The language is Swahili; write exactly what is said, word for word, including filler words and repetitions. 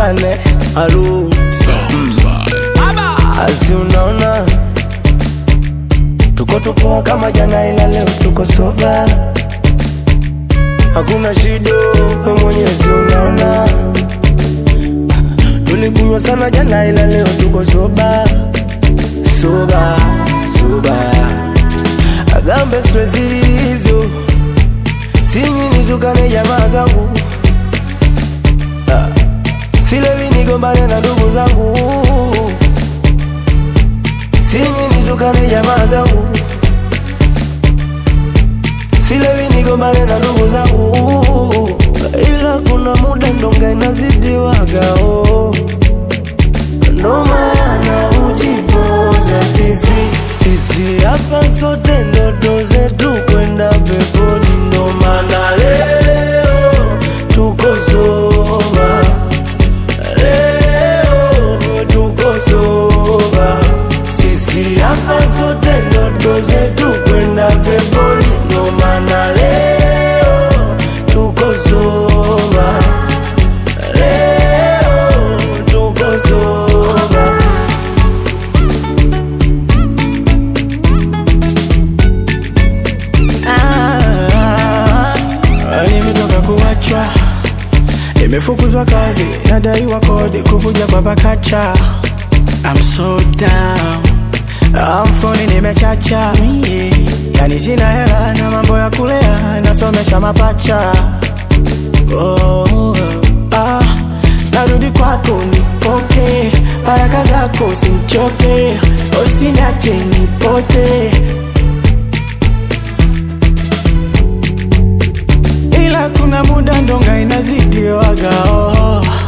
tuachane. Alu Baba Asi unaona tuko tuko kama jana ila leo tuko soba. Hakuna shida Mwenyezi unaona. Tulikunywa sana jana ila leo tuko soba. Soba, soba. Agambe stress hizo Simi nitukane jamaa zangu. Silewi nigombane na ndugu zangu. Simi nitukane jamaa zangu. Silewi nigombane na ndugu zangu. Ila kuna muda ndonga inazidi wagao. Ndo maana ujipoza sisi. Sisi hapa sote ndoto zetu kwenda peponi. Ndo maana leo tuko soba. Leo tuko soba. Sisi hapa sote ndoto zetu kwenda peponi. Ndo maana leo tuko soba. Leo tuko soba. Nimetoka kuacha, nimefukuzwa kazi, nadaiwa kodi, kuvuja kwa bakacha. I'm so down, I'm falling nimechacha. Yani sina hela na mambo ya kulea, nasomesha mapacha. Oh, ah, narudi kwako nipoke, baraka zako usichoke, usiniache nipote. Ila kuna muda ndonga inazidi wagao.